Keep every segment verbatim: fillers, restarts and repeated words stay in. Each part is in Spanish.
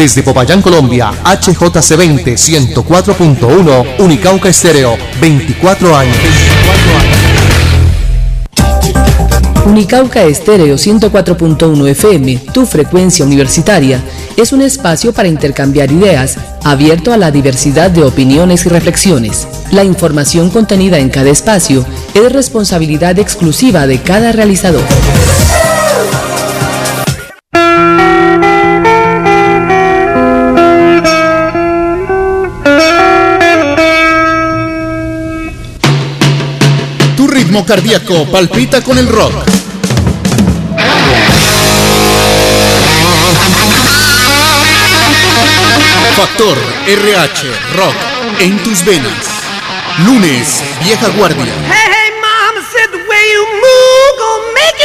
Desde Popayán, Colombia, H J C veinte, ciento cuatro punto uno, Unicauca Estéreo, veinticuatro años. Unicauca Estéreo ciento cuatro punto uno F M, tu frecuencia universitaria, es un espacio para intercambiar ideas, abierto a la diversidad de opiniones y reflexiones. La información contenida en cada espacio es responsabilidad exclusiva de cada realizador. Tu ritmo cardíaco palpita con el rock. Factor R H Rock en tus venas. Lunes, Vieja Guardia. Hey, hey, mama said the way you move gonna make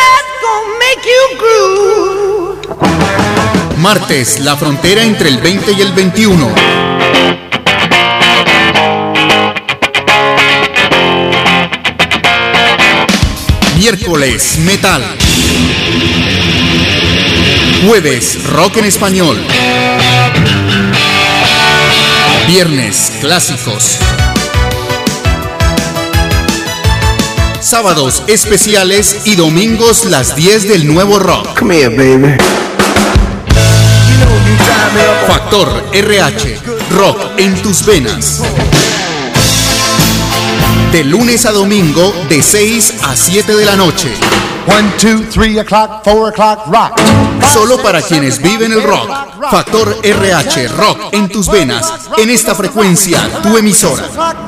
you sweat, gonna make you groove. Martes, la frontera entre el veinte y el veintiuno. Miércoles, metal. Jueves, rock en español. Viernes, clásicos. Sábados, especiales y domingos, las diez del nuevo rock. Come here, baby. Factor R H, rock en tus venas. De lunes a domingo, de seis a siete de la noche. one, two, three o'clock, four o'clock, rock. Solo para quienes viven el rock. Factor R H, rock en tus venas. En esta frecuencia, tu emisora.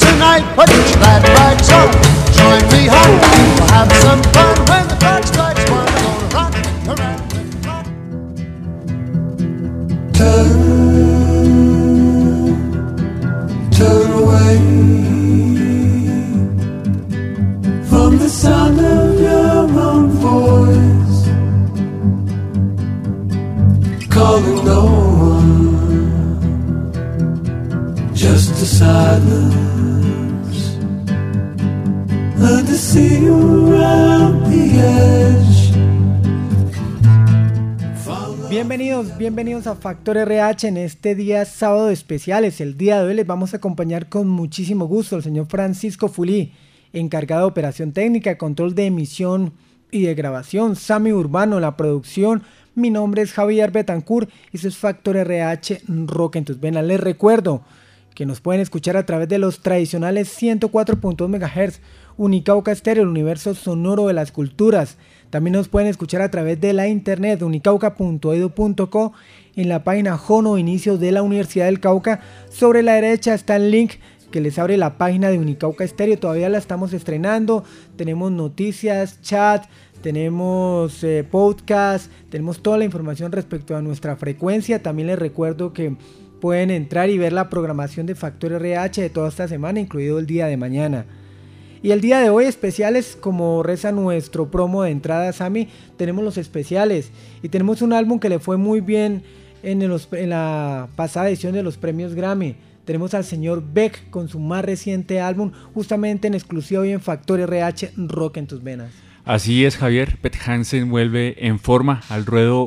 Turn, turn away from the sound of your own voice, calling no one, just a silence, and to see you around the edge. Bienvenidos, bienvenidos a Factor R H en este día sábado especiales. El día de hoy les vamos a acompañar con muchísimo gusto al señor Francisco Fulí, encargado de operación técnica, control de emisión y de grabación, Sammy Urbano, la producción. Mi nombre es Javier Betancourt y eso es Factor R H Rock en tus venas. Les recuerdo que nos pueden escuchar a través de los tradicionales ciento cuatro punto dos megahertz, Unicauca Estéreo, el universo sonoro de las culturas. También nos pueden escuchar a través de la internet, unicauca punto edu punto co, en la página Jono Inicios de la Universidad del Cauca. Sobre la derecha está el link que les abre la página de Unicauca Estéreo. Todavía la estamos estrenando, tenemos noticias, chat, tenemos eh, podcast, tenemos toda la información respecto a nuestra frecuencia. También les recuerdo que pueden entrar y ver la programación de Factor R H de toda esta semana, incluido el día de mañana. Y el día de hoy especiales, como reza nuestro promo de entrada, Sammy, tenemos los especiales y tenemos un álbum que le fue muy bien en, los, en la pasada edición de los premios Grammy. Tenemos al señor Beck con su más reciente álbum, justamente en exclusiva hoy en Factor R H Rock en tus venas. Así es, Javier. Beck Hansen vuelve en forma al ruedo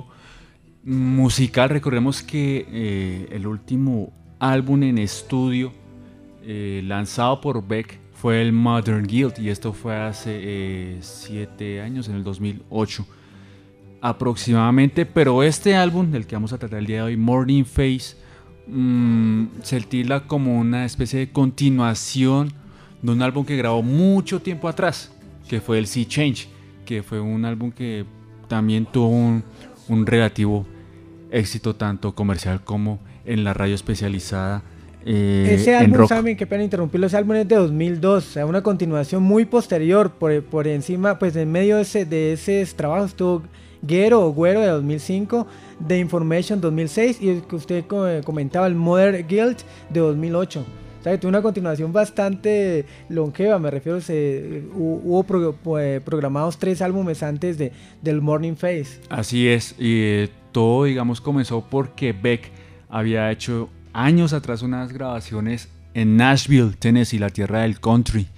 musical. Recordemos que eh, el último álbum en estudio eh, lanzado por Beck fue el Modern Guild, y esto fue hace eh, siete años, en el dos mil ocho aproximadamente. Pero este álbum del que vamos a tratar el día de hoy, Morning Face, mmm, se titula como una especie de continuación de un álbum que grabó mucho tiempo atrás, que fue el Sea Change, que fue un álbum que también tuvo un, un relativo éxito tanto comercial como en la radio especializada. Eh, ese álbum, Sammy, qué pena interrumpirlo, ese álbum es de dos mil dos, o sea, una continuación muy posterior. Por, por encima, pues en medio de ese, de ese trabajo estuvo Guero o Güero de dos mil cinco, The Information dos mil seis y el que usted comentaba, el Modern Guild de dos mil ocho. O sea, que tuvo una continuación bastante longeva, me refiero, se, hubo pro, pues, programados tres álbumes antes de, del Morning Face. Así es, y eh, todo, digamos, comenzó porque Beck había hecho años atrás unas grabaciones en Nashville, Tennessee, la tierra del country.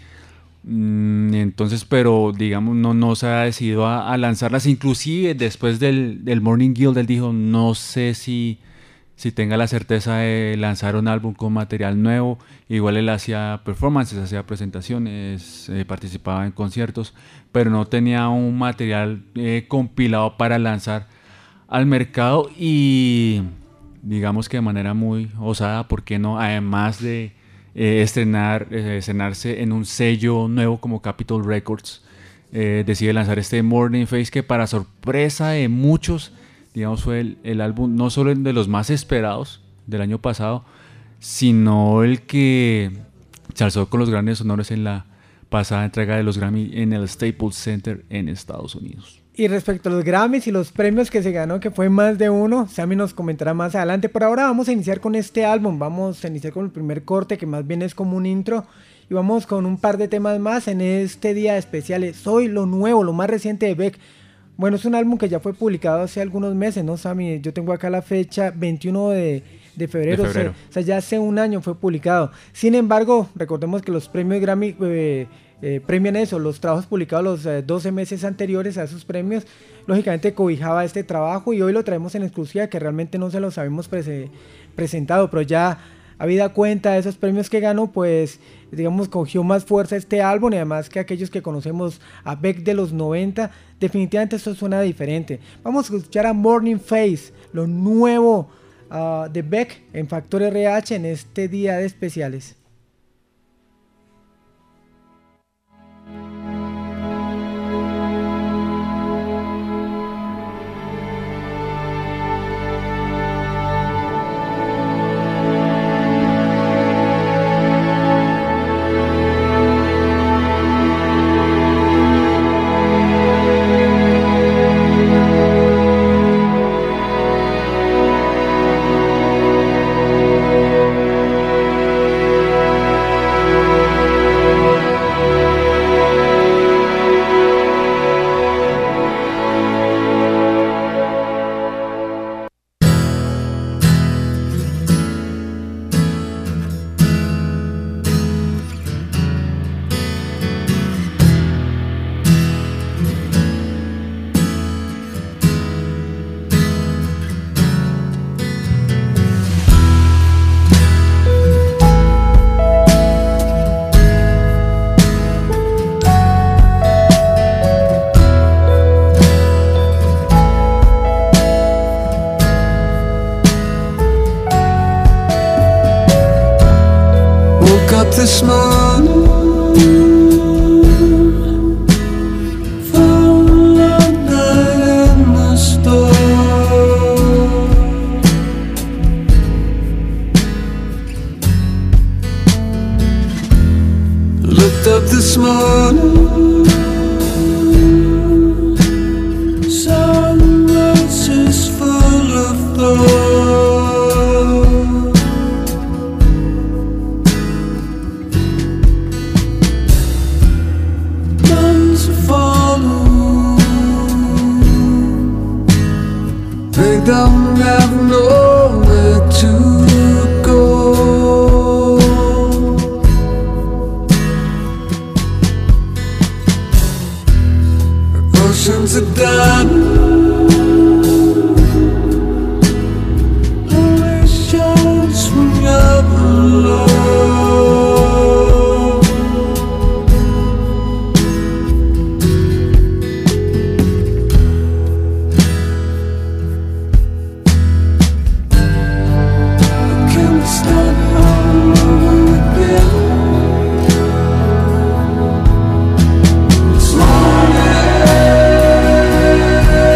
Entonces, pero digamos, no, no se ha decidido a, a lanzarlas. Inclusive después del, del Morning Guild, él dijo, no sé si, si tenga la certeza de lanzar un álbum con material nuevo. Igual él hacía performances, hacía presentaciones, eh, participaba en conciertos, pero no tenía un material eh, compilado para lanzar al mercado, y digamos que de manera muy osada, ¿por qué no? Además de eh, estrenar, eh, estrenarse en un sello nuevo como Capitol Records, eh, decide lanzar este Morning Face, que para sorpresa de muchos, digamos, fue el, el álbum no solo el de los más esperados del año pasado, sino el que se alzó con los grandes honores en la pasada entrega de los Grammy en el Staples Center en Estados Unidos. Y respecto a los Grammys y los premios que se ganó, que fue más de uno, Sammy nos comentará más adelante. Por ahora vamos a iniciar con este álbum, vamos a iniciar con el primer corte, que más bien es como un intro, y vamos con un par de temas más en este día especial. Soy lo nuevo, lo más reciente de Beck. Bueno, es un álbum que ya fue publicado hace algunos meses, ¿no, Sammy? Yo tengo acá la fecha, veintiuno de, de febrero, de febrero. O, sea, o sea, ya hace un año fue publicado. Sin embargo, recordemos que los premios Grammy eh, eh, premian eso, los trabajos publicados los eh, doce meses anteriores a esos premios. Lógicamente cobijaba este trabajo, y hoy lo traemos en exclusiva, que realmente no se los habíamos pre presentado, pero ya habida cuenta de esos premios que ganó, pues digamos cogió más fuerza este álbum, y además que aquellos que conocemos a Beck de los noventa, definitivamente esto suena diferente. Vamos a escuchar a Morning Face, lo nuevo uh, de Beck en Factor R H en este día de especiales. This morning, found a night in the store. Looked up this morning, saw the roses full of thorns. Don't have nowhere to go. Oceans are done, only shines from your below. It's morning.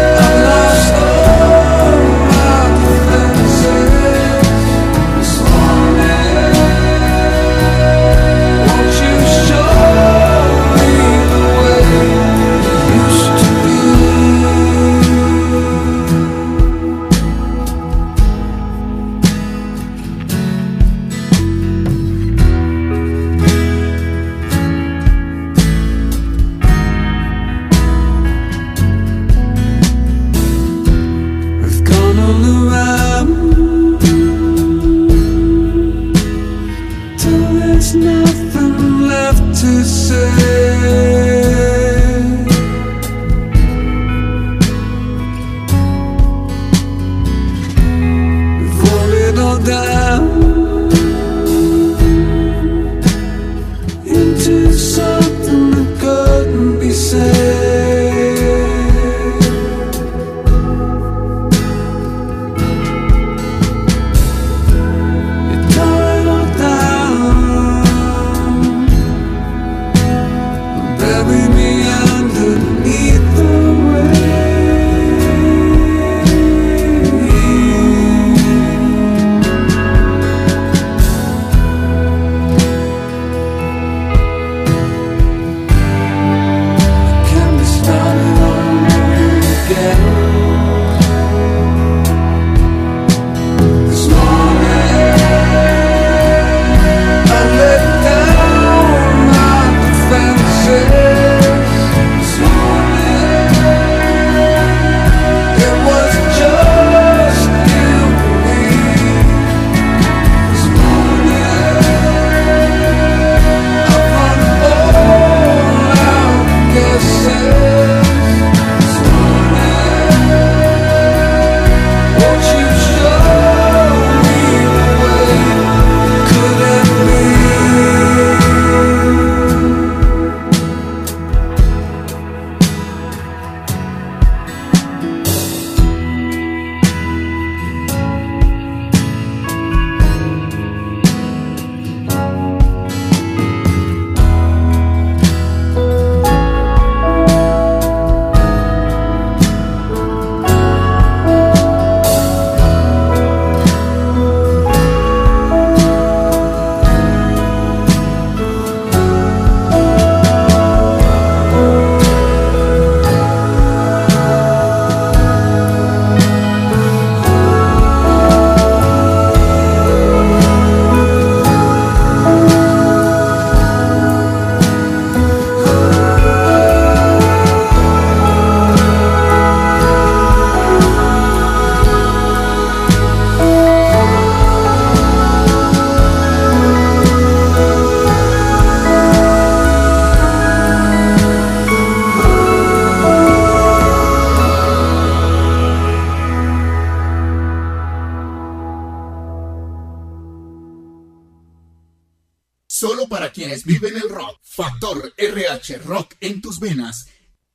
solo para quienes viven el rock. Factor R H, rock en tus venas.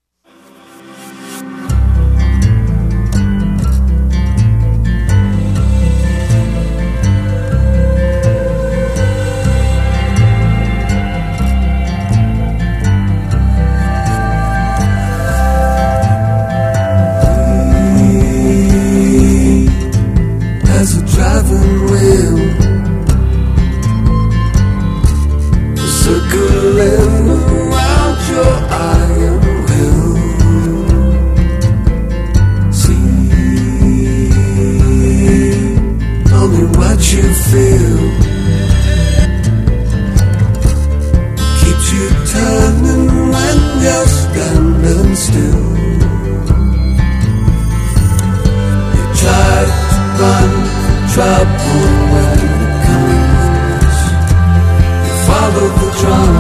As a driving wheel, circling around your iron will. See, tell me what you feel. Keeps you turning when you're standing still. You try to run trouble when it comes. You follow the drum,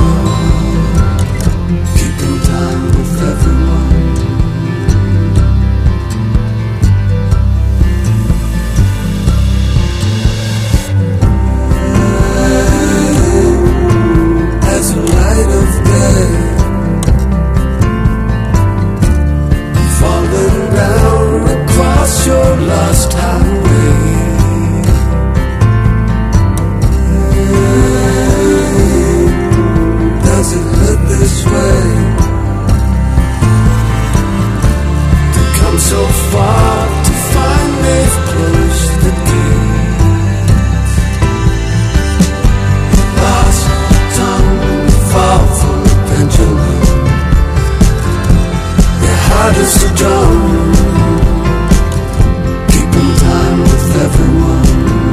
keeping time with everyone. As a light of day, falling down across your lost highway. Does it hurt this way to come so far to find they've closed the gates? Lost tongue and fall from the pendulum. Your heart is a drum, keeping time with everyone.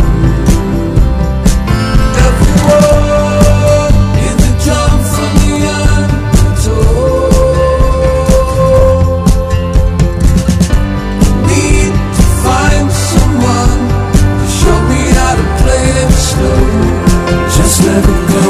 Everyone in the drum from the undertow. Need to find someone to show me how to play it slow. Just let it go.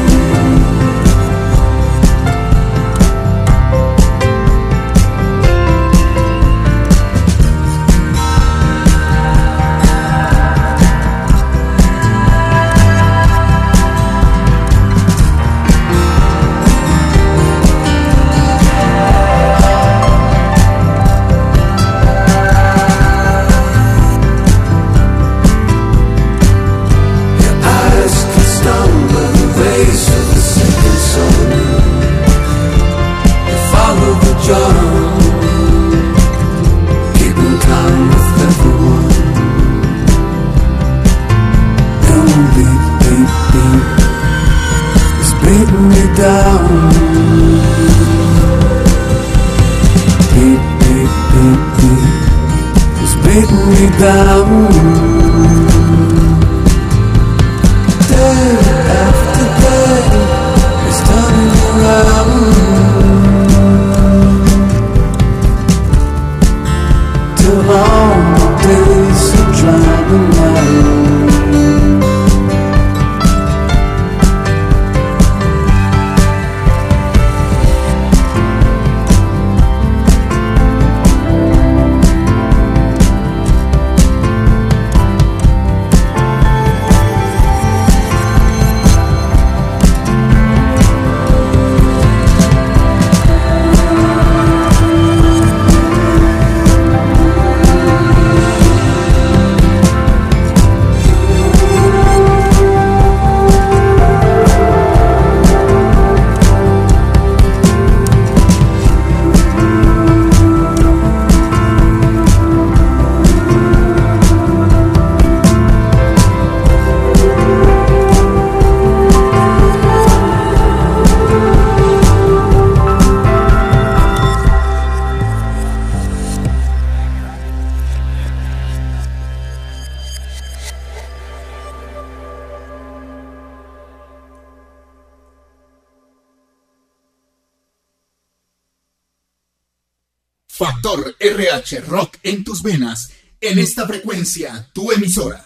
Factor R H, rock en tus venas. En esta frecuencia, tu emisora.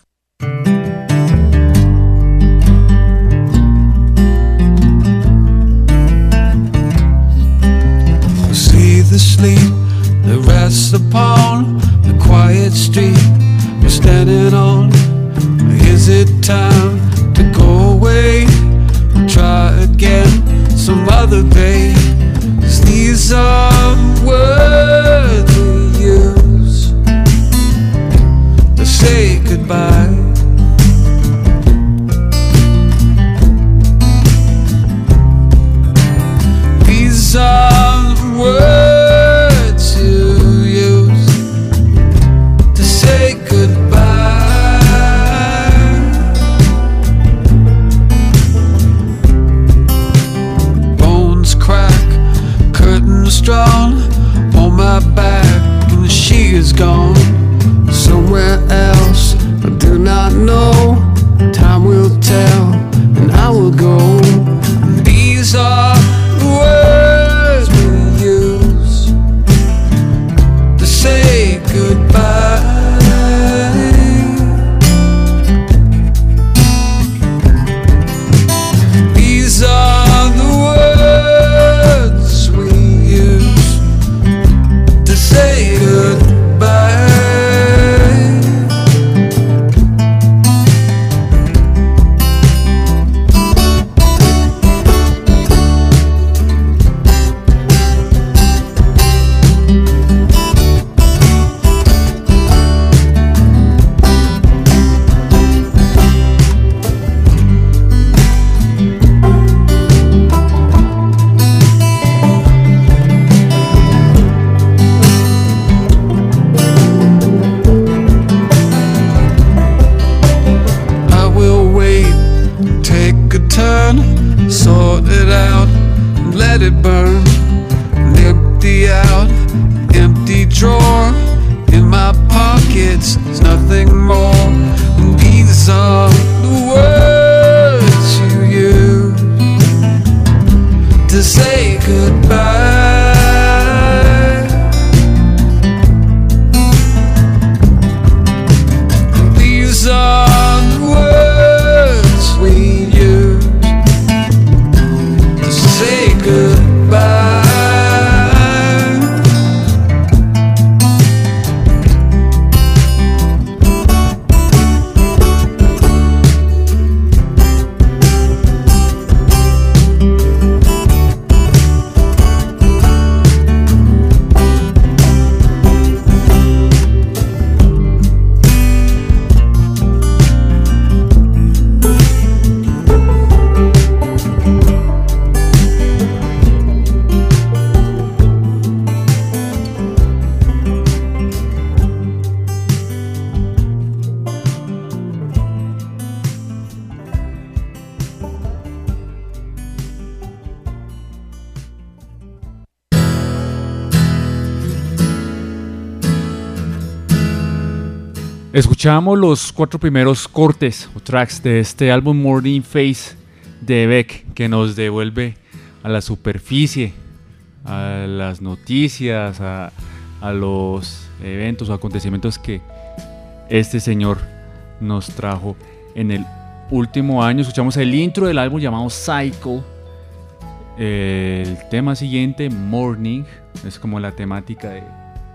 See the sleep that rests upon the quiet street we're standing on. Is it time to go away try again some other day. 'Cause these are words we use to say goodbye. These are words you use to say goodbye. Bones crack, curtains drawn on my back, and she is gone somewhere else. I do not know. Time will tell, and I will go. These are the words we use to say goodbye. These are the words we use to say goodbye. Sort it out, let it burn, and empty out, empty drawer in my pockets, there's nothing more. And these are the words you use to say goodbye. And these are the words we use say goodbye. Escuchamos los cuatro primeros cortes o tracks de este álbum Morning Face de Beck, que nos devuelve a la superficie, a las noticias, a, a los eventos o acontecimientos que este señor nos trajo en el último año. Escuchamos el intro del álbum llamado Cycle. El tema siguiente, Morning, es como la temática de,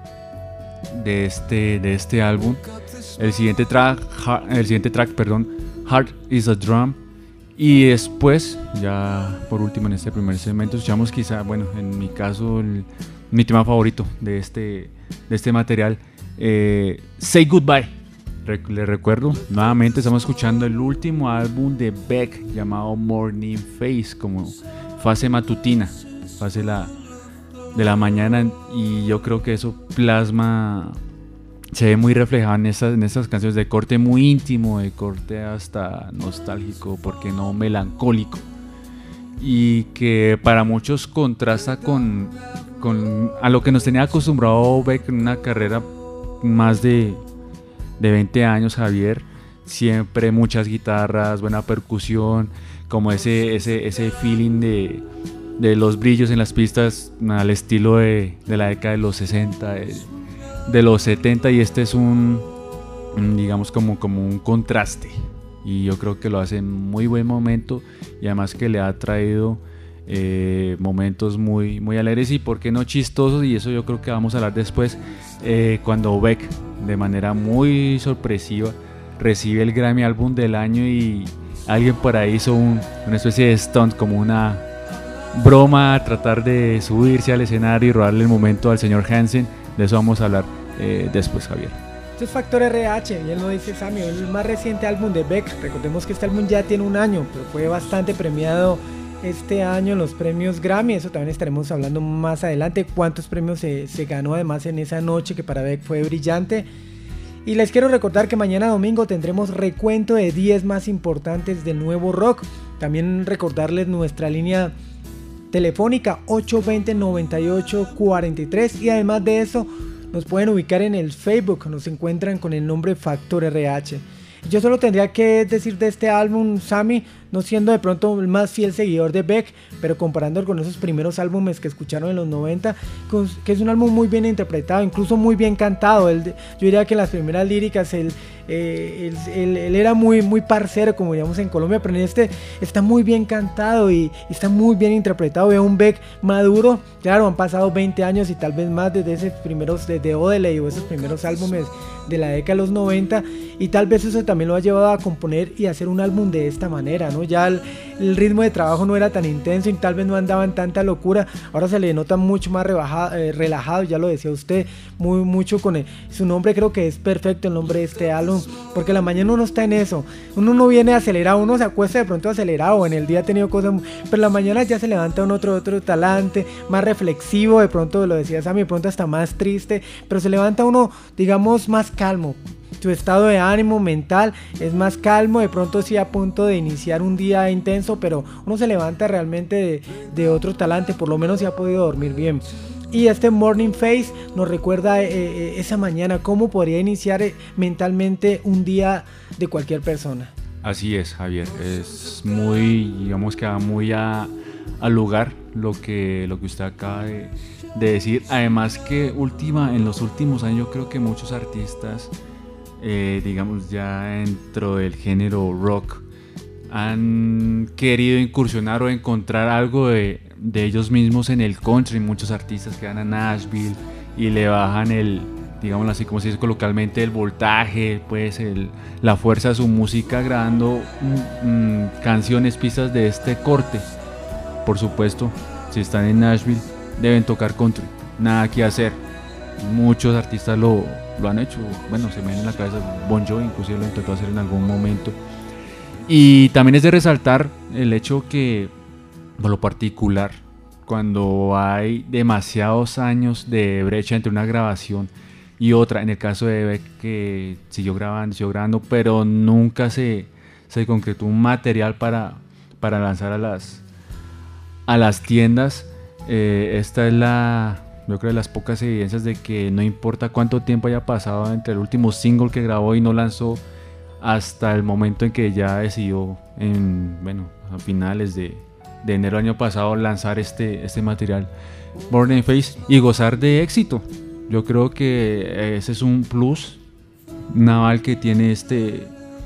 de, este, de este álbum. El siguiente track, el siguiente track, perdón, Heart is a Drum. Y después, ya por último en este primer segmento, escuchamos quizá, bueno, en mi caso, el, mi tema favorito de este, de este material, eh, Say Goodbye. Re- le recuerdo, nuevamente estamos escuchando el último álbum de Beck llamado Morning Face, como fase matutina, fase la, de la mañana, y yo creo que eso plasma, se ve muy reflejado en estas, en estas canciones de corte muy íntimo, de corte hasta nostálgico, ¿por qué no melancólico? Y que para muchos contrasta con, con a lo que nos tenía acostumbrado Beck en una carrera más de, de veinte años, Javier. Siempre muchas guitarras, buena percusión, como ese, ese, ese feeling de, de los brillos en las pistas al estilo de, de la década de los sesenta, de, de los setenta, y este es un, digamos, como, como un contraste, y yo creo que lo hace en muy buen momento, y además que le ha traído eh, momentos muy, muy alegres y por qué no chistosos, y eso yo creo que vamos a hablar después, eh, cuando Beck de manera muy sorpresiva recibe el Grammy Álbum del Año y, alguien por ahí hizo un, una especie de stunt, como una broma, tratar de subirse al escenario y robarle el momento al señor Hansen. De eso vamos a hablar eh, después, Javier. Esto es Factor R H, y él lo dice Sammy, el más reciente álbum de Beck. Recordemos que este álbum ya tiene un año, pero fue bastante premiado este año en los premios Grammy. Eso también estaremos hablando más adelante, cuántos premios se, se ganó además en esa noche, que para Beck fue brillante. Y les quiero recordar que mañana domingo tendremos recuento de diez más importantes del nuevo rock. También recordarles nuestra línea telefónica ocho dos cero, nueve ocho cuatro tres, y además de eso nos pueden ubicar en el Facebook, nos encuentran con el nombre Factor R H. Yo solo tendría que decir de este álbum, Sammy, no siendo de pronto el más fiel seguidor de Beck, pero comparándolo con esos primeros álbumes que escucharon en los noventa, que es un álbum muy bien interpretado, incluso muy bien cantado. Él, yo diría que en las primeras líricas él, eh, él, él, él era muy, muy parcero, como diríamos en Colombia, pero en este está muy bien cantado y, y está muy bien interpretado. Veo un Beck maduro. Claro, han pasado veinte años y tal vez más desde esos primeros, desde Odelay o esos primeros álbumes de la década de los noventa, y tal vez eso también lo ha llevado a componer y hacer un álbum de esta manera, ¿no? Ya el, el ritmo de trabajo no era tan intenso y tal vez no andaba en tanta locura. Ahora se le nota mucho más rebajado, eh, relajado, ya lo decía usted, muy mucho con el, su nombre. Creo que es perfecto el nombre de este álbum, porque la mañana uno está en eso, uno no viene acelerado, uno se acuesta de pronto acelerado, en el día ha tenido cosas, pero la mañana ya se levanta un otro, otro talante, más reflexivo, de pronto lo decía Sammy, de pronto hasta más triste, pero se levanta uno, digamos, más calmo. Su estado de ánimo mental es más calmo, de pronto sí a punto de iniciar un día intenso, pero uno se levanta realmente de, de otro talante, por lo menos se ha podido dormir bien. Y este Morning Face nos recuerda eh, eh, esa mañana, cómo podría iniciar eh, mentalmente un día de cualquier persona. Así es, Javier, es muy, digamos que va muy a, al lugar lo que, lo que usted acaba de, de decir. Además que última, en los últimos años yo creo que muchos artistas, Eh, digamos ya dentro del género rock, han querido incursionar o encontrar algo de, de ellos mismos en el country. Muchos artistas que van a Nashville y le bajan el, digamos así como se dice coloquialmente, el voltaje, pues el, la fuerza de su música, grabando mm, canciones, pistas de este corte. Por supuesto, si están en Nashville deben tocar country, nada que hacer. Muchos artistas lo lo han hecho, bueno, se me viene en la cabeza Bon Jovi, inclusive lo intentó hacer en algún momento. Y también es de resaltar el hecho que, por lo particular, cuando hay demasiados años de brecha entre una grabación y otra, en el caso de Beck, que siguió grabando, siguió grabando, pero nunca se, se concretó un material para, para lanzar a las, a las tiendas. Eh, esta es la... Yo creo que las pocas evidencias de que no importa cuánto tiempo haya pasado entre el último single que grabó y no lanzó hasta el momento en que ya decidió, en, bueno, a finales de, de enero del año pasado, lanzar este, este material, Morning Face, y gozar de éxito. Yo creo que ese es un plus naval que tiene este,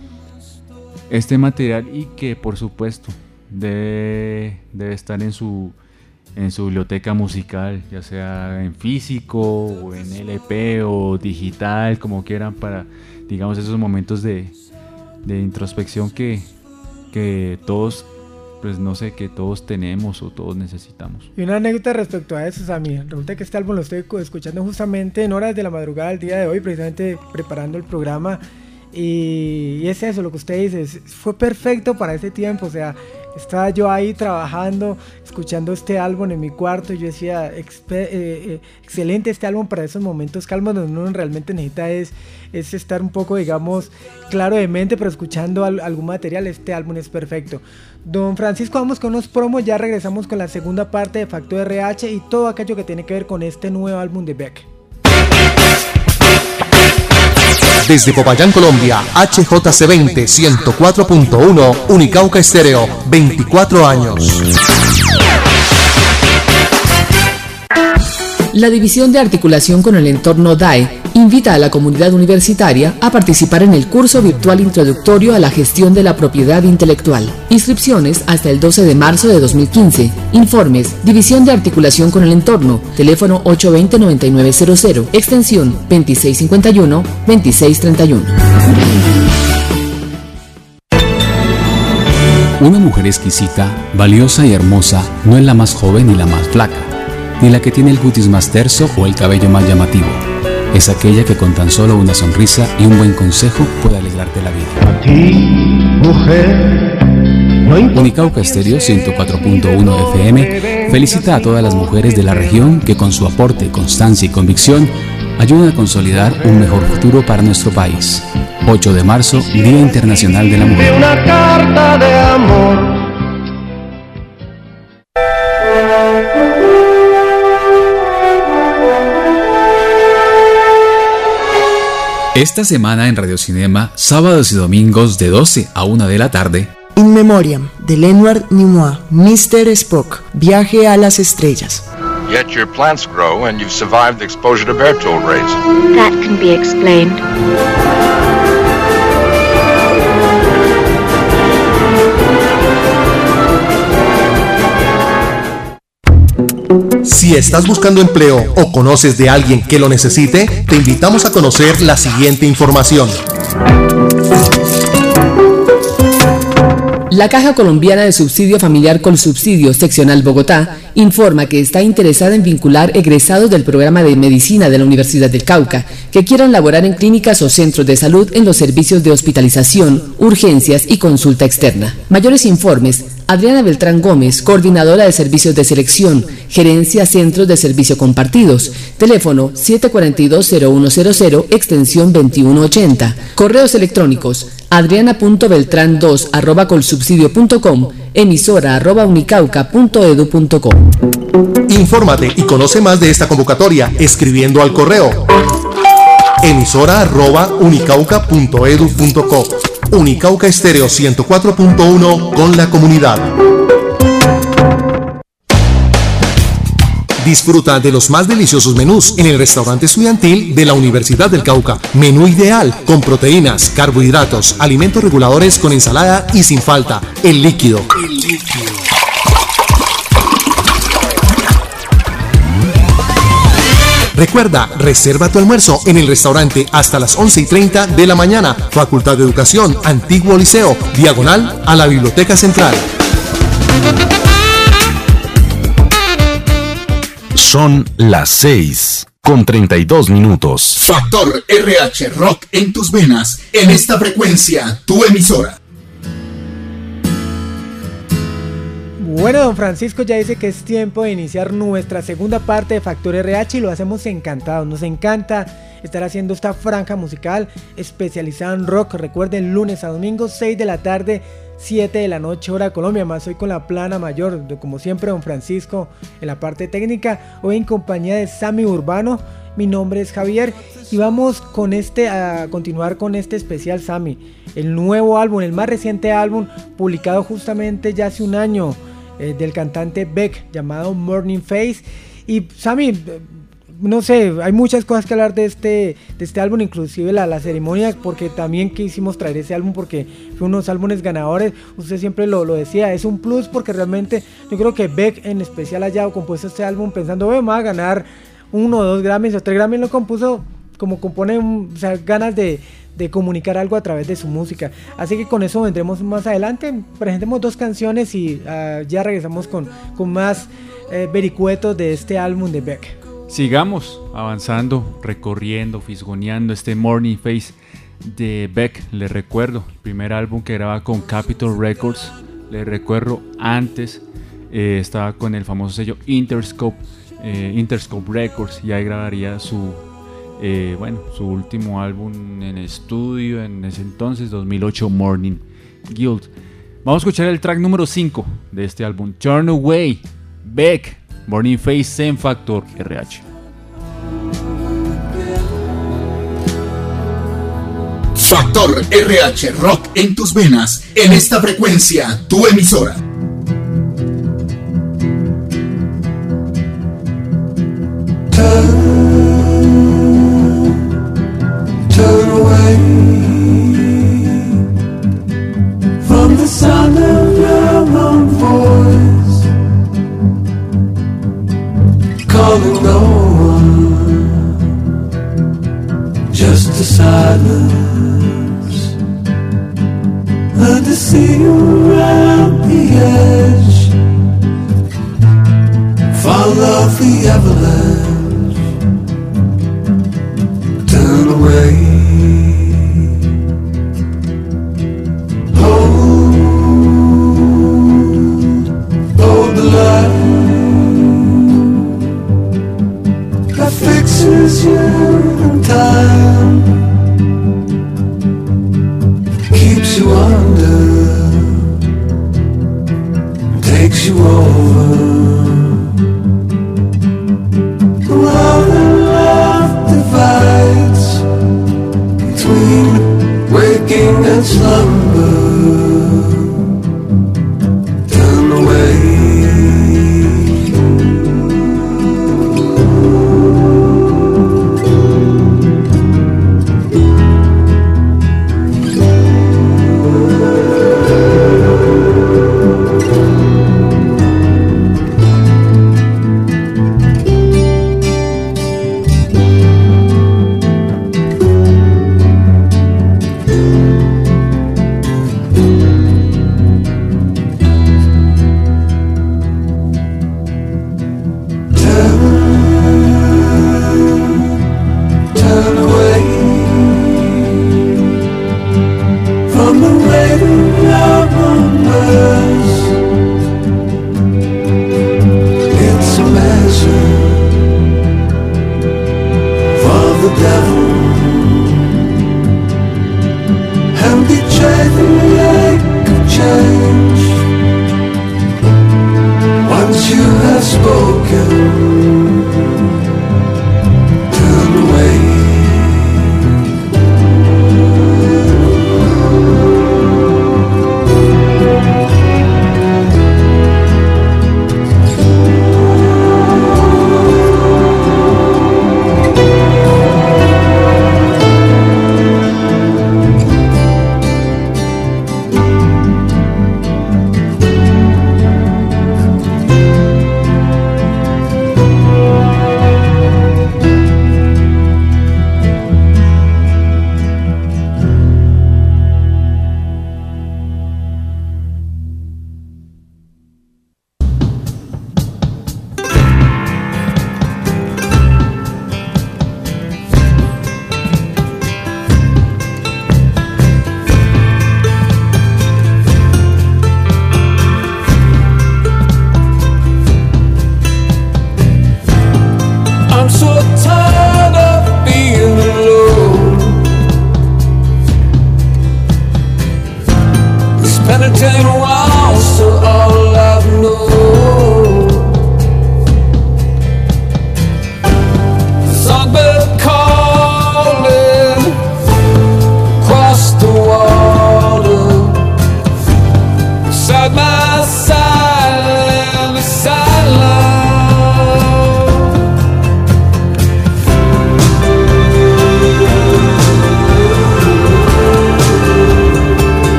este material, y que por supuesto debe, debe estar en su... en su biblioteca musical, ya sea en físico o en L P o digital, como quieran, para, digamos, esos momentos de, de introspección que, que todos, pues no sé, que todos tenemos o todos necesitamos. Y una anécdota respecto a eso, Sammy, resulta que este álbum lo estoy escuchando justamente en horas de la madrugada del día de hoy, precisamente preparando el programa, y, y es eso, lo que usted dice, es, fue perfecto para ese tiempo. O sea, estaba yo ahí trabajando, escuchando este álbum en mi cuarto, y yo decía, expe- eh, eh, excelente este álbum para esos momentos calmos donde uno realmente necesita es, es estar un poco, digamos, claro de mente, pero escuchando al, algún material. Este álbum es perfecto. Don Francisco, vamos con unos promos, ya regresamos con la segunda parte de Factor R H y todo aquello que tiene que ver con este nuevo álbum de Beck. Desde Popayán, Colombia, H J C veinte, ciento cuatro punto uno, Unicauca Estéreo, veinticuatro años. La División de Articulación con el Entorno D A E invita a la comunidad universitaria a participar en el curso virtual introductorio a la gestión de la propiedad intelectual. Inscripciones hasta el doce de marzo de dos mil quince. Informes: División de Articulación con el Entorno, teléfono ocho dos cero, nueve nueve cero cero, extensión veintiséis cincuenta y uno, veintiséis treinta y uno. Una mujer exquisita, valiosa y hermosa no es la más joven ni la más flaca, ni la que tiene el cutis más terso o el cabello más llamativo. Es aquella que con tan solo una sonrisa y un buen consejo puede alegrarte la vida. A ti, mujer, no importa. Unicauca Estéreo ciento cuatro punto uno F M felicita a todas las mujeres de la región que con su aporte, constancia y convicción ayudan a consolidar un mejor futuro para nuestro país. ocho de marzo, Día Internacional de la Mujer. Una carta de amor. Esta semana en Radio Cinema, sábados y domingos de doce a una de la tarde, In Memoriam, de Leonard Nimoy, mister Spock, Viaje a las Estrellas. Yet your plants grow and you've survived the exposure to Berthold rays. That can be explained. Si estás buscando empleo o conoces de alguien que lo necesite, te invitamos a conocer la siguiente información. La Caja Colombiana de Subsidio Familiar Colsubsidio Seccional Bogotá informa que está interesada en vincular egresados del programa de medicina de la Universidad del Cauca que quieran laborar en clínicas o centros de salud en los servicios de hospitalización, urgencias y consulta externa. Mayores informes: Adriana Beltrán Gómez, coordinadora de servicios de selección, gerencia Centros de Servicio Compartidos, teléfono siete cuatro dos cero uno cero cero, extensión veintiuno ochenta, correos electrónicos adriana punto beltrán dos arroba colsubsidio punto com, emisora arroba unicauca punto edu punto com. Infórmate y conoce más de esta convocatoria escribiendo al correo emisora arroba unicauca punto edu punto co. Unicauca Estéreo ciento cuatro punto uno con la comunidad. Disfruta de los más deliciosos menús en el restaurante estudiantil de la Universidad del Cauca. Menú ideal con proteínas, carbohidratos, alimentos reguladores con ensalada y sin falta, el líquido. El líquido. Recuerda, reserva tu almuerzo en el restaurante hasta las once y treinta de la mañana. Facultad de Educación, Antiguo Liceo, diagonal a la Biblioteca Central. Son las seis con treinta y dos minutos. Factor R H Rock en tus venas, en esta frecuencia, tu emisora. Bueno, don Francisco ya dice que es tiempo de iniciar nuestra segunda parte de Factor R H y lo hacemos encantados. Nos encanta estar haciendo esta franja musical especializada en rock. Recuerden, lunes a domingo, seis de la tarde, siete de la noche, hora Colombia. Más hoy con la plana mayor, como siempre, don Francisco en la parte técnica. Hoy en compañía de Sammy Urbano. Mi nombre es Javier y vamos con este a continuar con este especial, Sammy. El nuevo álbum, el más reciente álbum, publicado justamente ya hace un año, eh, del cantante Beck, llamado Morning Face. Y Sammy, no sé, hay muchas cosas que hablar de este, de este álbum, inclusive la, la ceremonia, porque también quisimos traer ese álbum porque fue unos álbumes ganadores. Usted siempre lo, lo decía, es un plus porque realmente yo creo que Beck en especial haya compuesto este álbum pensando, me va a ganar uno o dos Grammys o tres Grammys. Lo compuso como compone, o sea, ganas de, de comunicar algo a través de su música. Así que con eso vendremos más adelante. Presentemos dos canciones y uh, ya regresamos con, con más eh, vericuetos de este álbum de Beck. Sigamos avanzando, recorriendo, fisgoneando este Morning Face de Beck. Les recuerdo, el primer álbum que graba con Capitol Records. Les recuerdo, antes eh, estaba con el famoso sello Interscope, eh, Interscope Records, y ahí grabaría su, eh, bueno, su último álbum en estudio en ese entonces, dos mil ocho, Morning Guild. Vamos a escuchar el track número cinco de este álbum, Turn Away, Beck, Morning Face en Factor R H. Factor R H Rock en tus venas, en esta frecuencia, tu emisora. Turn, turn away from the sound of your own voice, calling no one, just a silence, and to see you around. around the edge. Follow the avalanche. Turn away. Hold, hold the light that fixes you in time. Keeps you under, takes you over. Love and love divides between waking and slumber. Turn away.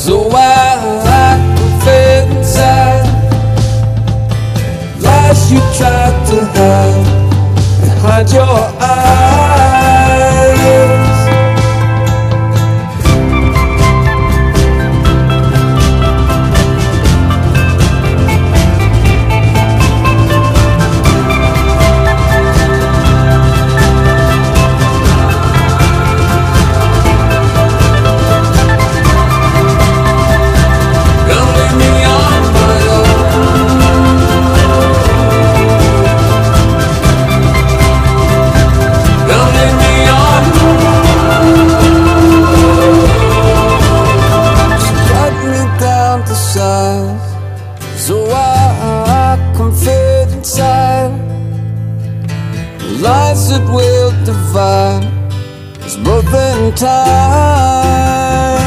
So I, I can feel inside lies you tried to hide behind your eyes. So I, I can fit inside lies that will divide us both in time.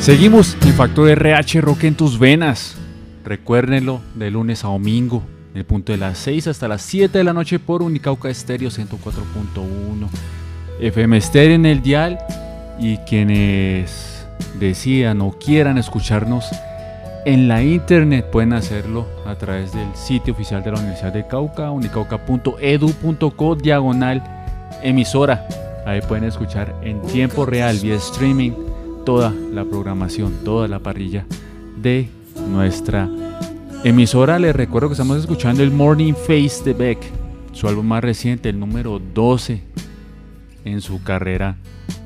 Seguimos en Factor R H, Rock en tus venas. Recuérdenlo, de lunes a domingo, en el punto de las seis hasta las siete de la noche por Unicauca Estéreo ciento cuatro punto uno. F M Estéreo en el dial. Y quienes decidan o quieran escucharnos en la internet pueden hacerlo a través del sitio oficial de la Universidad de Cauca, unicauca punto edu punto co diagonal emisora. Ahí pueden escuchar en tiempo real, vía streaming, toda la programación, toda la parrilla de nuestra emisora. Les recuerdo que estamos escuchando el Morning Face de Beck, su álbum más reciente, el número doce en su carrera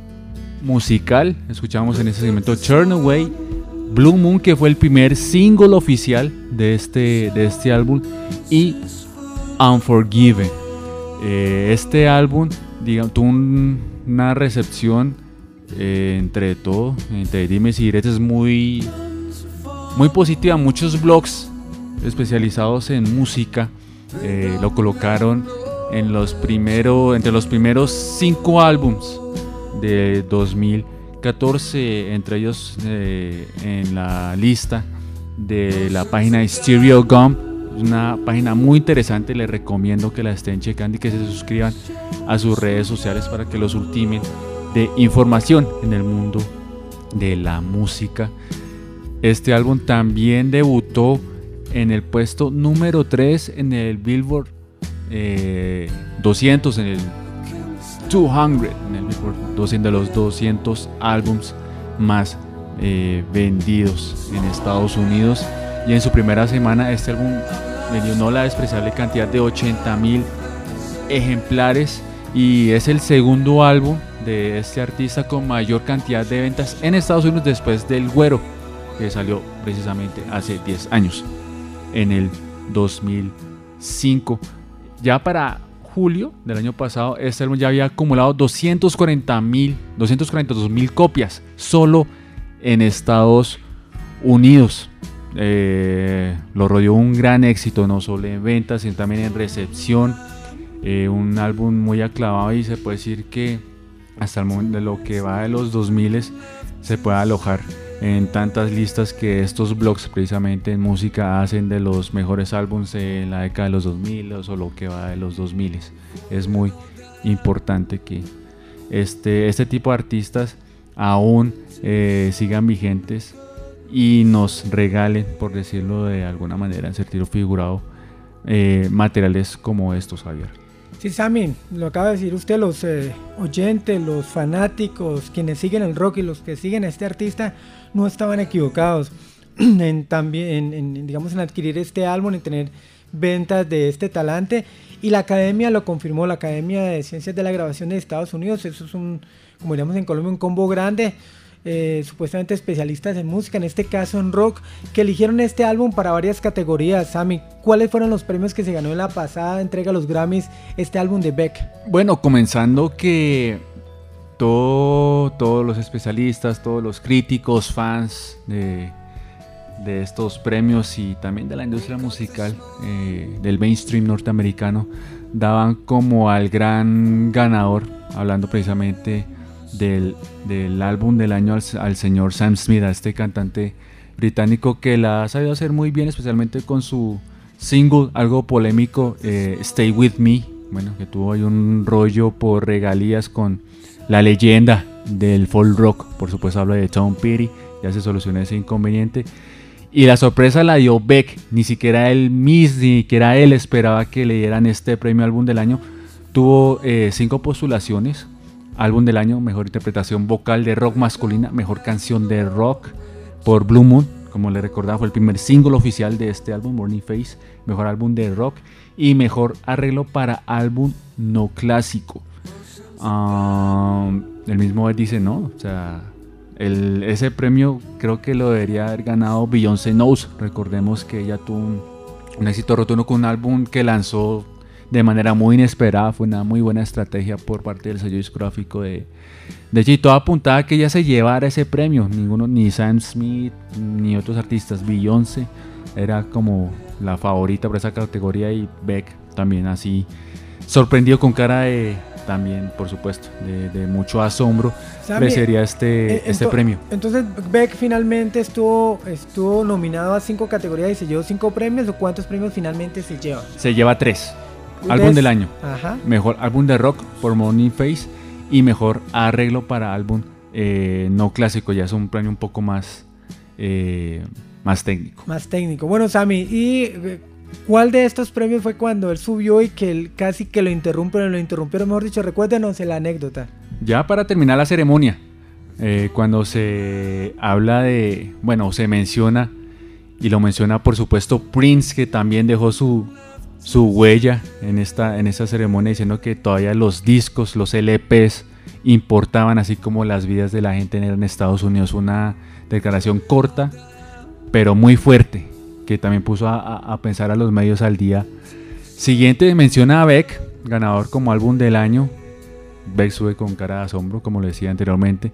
musical. Escuchamos en este segmento Turn Away, Blue Moon, que fue el primer single oficial de este, de este álbum, y Unforgiven. Eh, este álbum, digamos, tuvo un, una recepción eh, entre todo, entre dimes y diretes muy, muy positiva. Muchos blogs especializados en música eh, lo colocaron en los primero, entre los primeros cinco álbums de dos mil catorce, entre ellos eh, en la lista de la página Stereo Gum, una página muy interesante. Les recomiendo que la estén checando y que se suscriban a sus redes sociales para que los ultimen de información en el mundo de la música. Este álbum también debutó en el puesto número tres en el Billboard eh, doscientos, en el doscientos, en el Billboard doscientos, de los doscientos álbums más eh, vendidos en Estados Unidos. Y en su primera semana este álbum vendió la despreciable cantidad de ochenta mil ejemplares, y es el segundo álbum de este artista con mayor cantidad de ventas en Estados Unidos después del Güero, que salió precisamente hace diez años, en el dos mil cinco. Ya para julio del año pasado, este álbum ya había acumulado doscientos cuarenta mil, doscientos cuarenta y dos mil copias solo en Estados Unidos. Eh, lo rodeó un gran éxito, no solo en ventas, sino también en recepción. Eh, un álbum muy aclamado, y se puede decir que hasta el momento de lo que va de los dos mil se puede alojar en tantas listas que estos blogs precisamente en música hacen de los mejores álbumes en la década de los dos mil o lo que va de los dos mil. Es muy importante que este, este tipo de artistas aún eh, sigan vigentes y nos regalen, por decirlo de alguna manera, en sentido figurado, eh, materiales como estos, Javier. Sí, Sammy, lo acaba de decir usted. Los eh, oyentes, los fanáticos, quienes siguen el rock y los que siguen a este artista no estaban equivocados en, también, en, en, digamos, en adquirir este álbum, en tener ventas de este talante. Y la academia lo confirmó, la Academia de Ciencias de la Grabación de Estados Unidos. Eso es un, como diríamos en Colombia, un combo grande. Eh, supuestamente especialistas en música, en este caso en rock, que eligieron este álbum para varias categorías. Sammy, ¿cuáles fueron los premios que se ganó en la pasada entrega a los Grammys este álbum de Beck? Bueno, comenzando que todo, todos los especialistas, todos los críticos, fans de, de estos premios y también de la industria musical, eh, del mainstream norteamericano, daban como al gran ganador, hablando precisamente Del, del álbum del año, al, al señor Sam Smith, a este cantante británico que la ha sabido hacer muy bien, especialmente con su single algo polémico, eh, Stay With Me, bueno, que tuvo ahí un rollo por regalías con la leyenda del folk rock, por supuesto hablo de Tom Petty. Ya se solucionó ese inconveniente, y la sorpresa la dio Beck. Ni siquiera él mismo, ni siquiera él esperaba que le dieran este premio álbum del año. Tuvo eh, cinco postulaciones: álbum del año, mejor interpretación vocal de rock masculina, mejor canción de rock por Blue Moon, como le recordaba, fue el primer single oficial de este álbum, Morning Face, mejor álbum de rock, y mejor arreglo para álbum no clásico. Um, el mismo él dice, no, o sea, el, ese premio creo que lo debería haber ganado Beyoncé Knowles. Recordemos que ella tuvo un, un éxito rotundo con un álbum que lanzó de manera muy inesperada. Fue una muy buena estrategia por parte del sello discográfico de, de ella, y todo apuntaba a que ella se llevara ese premio. Ninguno, ni Sam Smith ni otros artistas. Beyoncé era como la favorita por esa categoría, y Beck también así sorprendido, con cara de, también, por supuesto, de, de mucho asombro, Sammy, merecería este, eh, este ento- premio. Entonces, Beck finalmente estuvo, estuvo nominado a cinco categorías y se llevó cinco premios, ¿o cuántos premios finalmente se lleva? Se lleva tres. Ustedes- Álbum del año, Ajá. mejor álbum de rock por Morning Face y mejor arreglo para álbum eh, no clásico, ya es un premio un poco más, eh, más técnico. Más técnico. Bueno, Sammy, ¿y eh, cuál de estos premios fue cuando él subió y que él casi que lo interrumpieron, lo interrumpieron, mejor dicho, recuérdenos la anécdota? Ya para terminar la ceremonia, eh, cuando se habla de, bueno, se menciona, y lo menciona por supuesto Prince, que también dejó su, su huella en esta, en esta ceremonia, diciendo que todavía los discos, los L Pes importaban, así como las vidas de la gente en Estados Unidos. Una declaración corta, pero muy fuerte, que también puso a, a, a pensar a los medios al día siguiente. Menciona a Beck, ganador como álbum del año. Beck sube con cara de asombro, como lo decía anteriormente,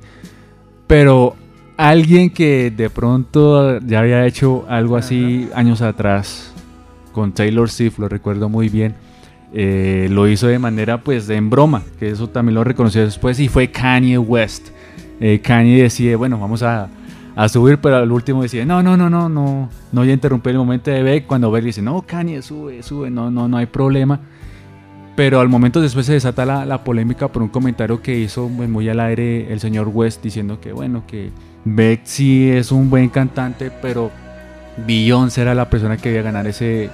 pero alguien que de pronto ya había hecho algo así años atrás con Taylor Swift, lo recuerdo muy bien, eh, lo hizo de manera pues de en broma, que eso también lo reconoció después, y fue Kanye West. eh, Kanye decide, bueno, vamos a, a subir, pero al último decide, no, no, no, no, no, no voy a interrumpir el momento de Beck, cuando Beck dice, no, Kanye, sube, sube, no, no, no hay problema. Pero al momento después se desata la, la polémica por un comentario que hizo pues, muy al aire el señor West, diciendo que bueno, que Beck sí es un buen cantante, pero Beyoncé era la persona que debía ganar ese,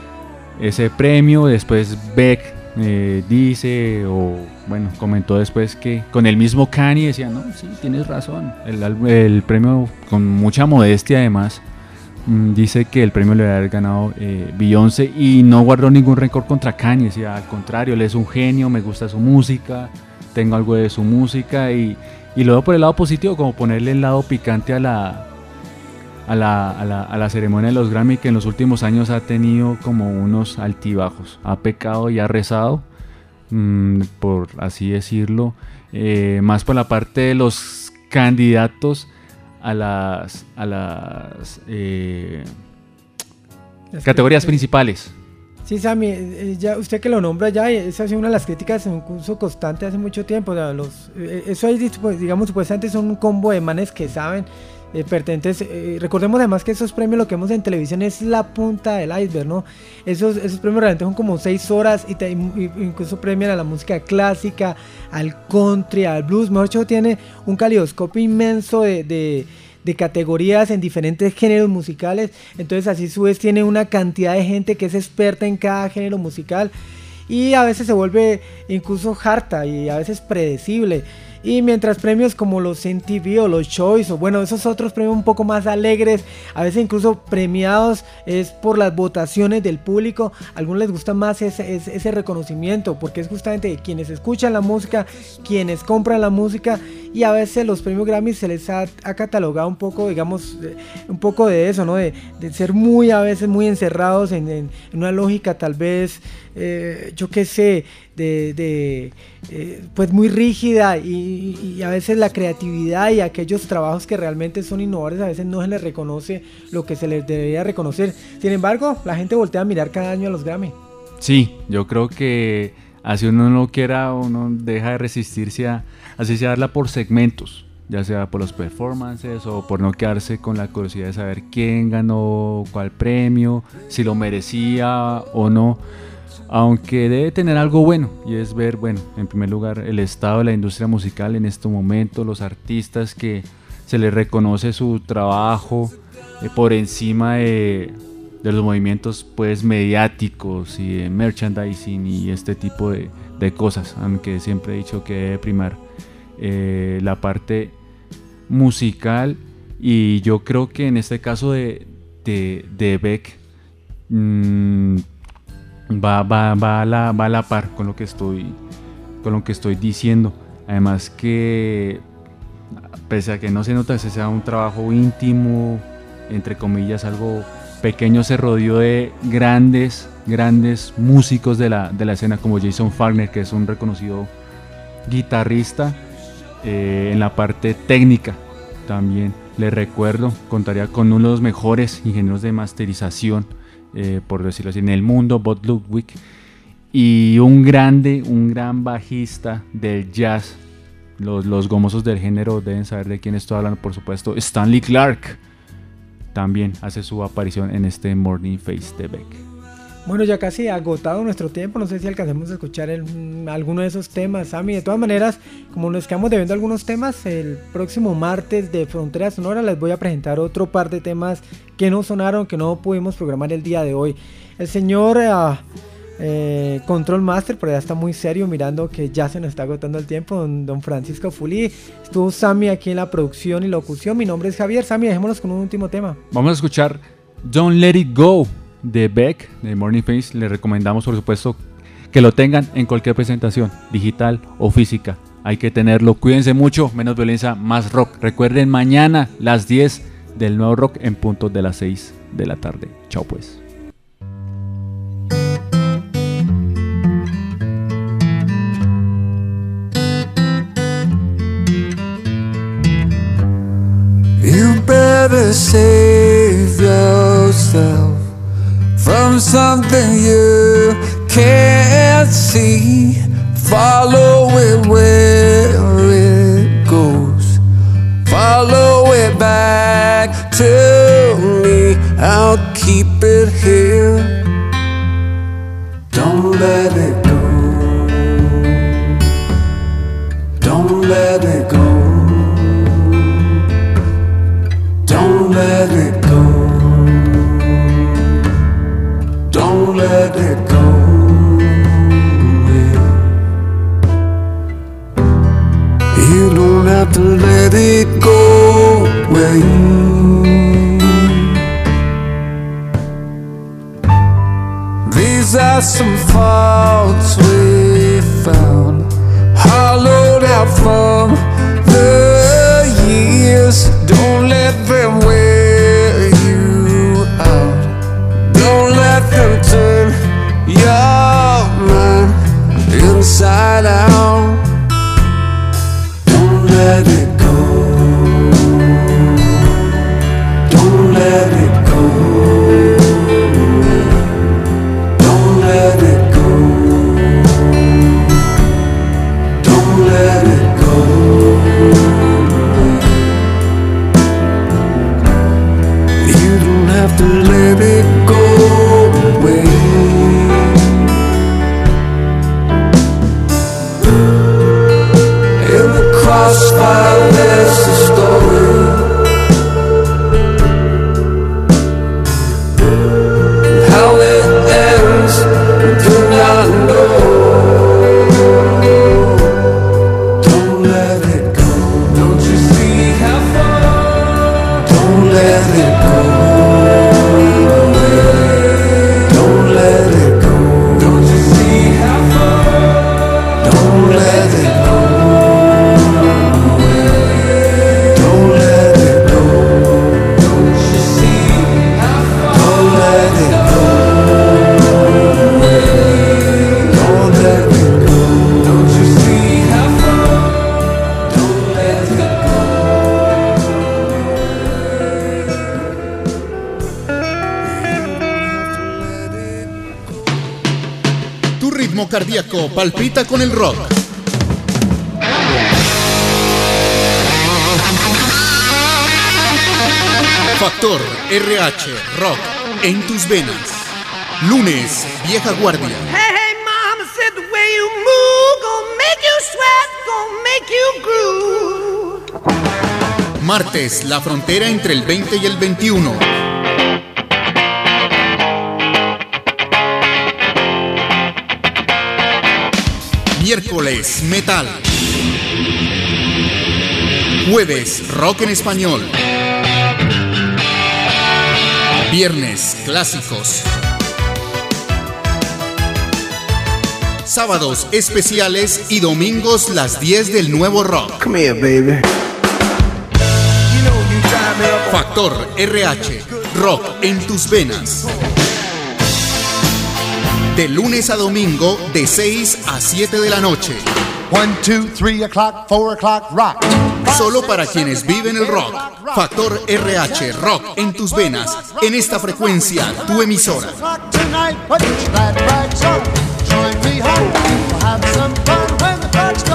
ese premio. Después Beck eh, dice, o bueno, comentó después que con el mismo Kanye decía, no, sí, tienes razón, el, el premio, con mucha modestia además, dice que el premio le debe haber ganado eh, Beyoncé, y no guardó ningún rencor contra Kanye, decía, al contrario, él es un genio, me gusta su música, tengo algo de su música, y, y lo veo por el lado positivo, como ponerle el lado picante a la, a la, a la, a la ceremonia de los Grammy, que en los últimos años ha tenido como unos altibajos, ha pecado y ha rezado, mmm, por así decirlo, eh, más por la parte de los candidatos a las, a las eh, categorías principales. Sí, Sammy, eh, ya usted que lo nombra ya, esa ha sido una de las críticas en un curso constante hace mucho tiempo. O sea, los, eh, eso ahí, digamos, supuestamente son un combo de manes que saben, eh, pertenentes. Eh, recordemos además que esos premios, lo que vemos en televisión es la punta del iceberg, ¿no? Esos, esos premios realmente son como seis horas y, te, y incluso premian a la música clásica, al country, al blues. Mejor dicho, tiene un calidoscopio inmenso de, de de categorías en diferentes géneros musicales. Entonces así a su vez tiene una cantidad de gente que es experta en cada género musical, y a veces se vuelve incluso harta y a veces predecible. Y mientras premios como los M T V o los Choice, o bueno, esos otros premios un poco más alegres, a veces incluso premiados es por las votaciones del público, a algunos les gusta más ese, ese, ese reconocimiento, porque es justamente quienes escuchan la música, quienes compran la música, y a veces los premios Grammy se les ha, ha catalogado un poco, digamos, un poco de eso, ¿no? De, de ser muy, a veces muy encerrados en, en, en una lógica tal vez, eh, yo qué sé, de, de eh, pues muy rígida, y, y a veces la creatividad y aquellos trabajos que realmente son innovadores a veces no se les reconoce lo que se les debería reconocer. Sin embargo, la gente voltea a mirar cada año a los Grammy. Sí, yo creo que así uno no quiera, uno deja de resistirse a así sea darla por segmentos, ya sea por los performances o por no quedarse con la curiosidad de saber quién ganó cuál premio, si lo merecía o no. Aunque debe tener algo bueno, y es ver, bueno, en primer lugar, el estado de la industria musical en este momento, los artistas que se les reconoce su trabajo eh, por encima de, de los movimientos pues mediáticos y de merchandising y este tipo de, de cosas, aunque siempre he dicho que debe primar eh, la parte musical, y yo creo que en este caso de, de, de Beck, mmm, Va, va, va, a la, va a la par con lo que estoy con lo que estoy diciendo. Además que pese a que no se nota, ese sea un trabajo íntimo, entre comillas, algo pequeño, se rodeó de grandes, grandes músicos de la, de la escena, como Jason Falkner, que es un reconocido guitarrista. Eh, en la parte técnica también, le recuerdo, contaría con uno de los mejores ingenieros de masterización, Eh, por decirlo así, en el mundo, Bob Ludwig, y un grande, un gran bajista del jazz. Los, los gomosos del género deben saber de quién estoy hablando, por supuesto. Stanley Clarke también hace su aparición en este Morning Face de Beck. Bueno, ya casi agotado nuestro tiempo, no sé si alcancemos a escuchar el, alguno de esos temas, Sammy. De todas maneras, como nos quedamos debiendo algunos temas, el próximo martes de Frontera Sonora les voy a presentar otro par de temas que no sonaron, que no pudimos programar el día de hoy. El señor uh, eh, Control Master, por allá está muy serio mirando que ya se nos está agotando el tiempo, don, don Francisco Fulí. Estuvo Sammy aquí en la producción y locución. Mi nombre es Javier. Sammy, dejémonos con un último tema. Vamos a escuchar Don't Let It Go de Beck, de Morning Face. Les recomendamos, por supuesto, que lo tengan en cualquier presentación, digital o física. Hay que tenerlo. Cuídense mucho, menos violencia, más rock. Recuerden, mañana las diez del Nuevo Rock en punto de las seis de la tarde. Chao pues. You better save yourself from something you can't see. Follow it where it goes. Follow it back to me. I'll keep it here. Don't let it go. Don't let it go. Don't let it go. Don't let it go away. You don't have to let it go away. These are some faults we found, hollowed out from the years. Don't let them wear you out. Don't let them turn your mind inside out. Don't let it go. Don't let it go. Don't let it go. Don't let it go. You don't have to let it go away. In the crossfire there's a story. How it ends, do not know. Don't let it go. Don't you see how far? Don't let it go. Don't let it go. Don't you see how far? Don't let it go. Don't let it go. Don't you see how far? Don't let it go. Don't let it go. Don't you see how far? Don't let it go. Tu ritmo cardíaco palpita con el rock. Factor R H Rock en tus venas. Lunes, Vieja Guardia. Hey, hey, mama said the way you move gonna make you sweat, gonna make you groove. Martes, la frontera entre el veinte y el veintiuno. Miércoles, metal. Jueves, rock en español. Viernes, clásicos. Sábados, especiales y domingos, las diez del nuevo rock. Come here, baby. Factor R H, rock en tus venas. De lunes a domingo, de seis a siete de la noche. One, two, three o'clock, four o'clock, rock. Solo para quienes viven el rock. Factor R H, rock en tus venas. En esta frecuencia, tu emisora. Tonight, put that rags on. Join me home. We'll have some fun when the clock strikes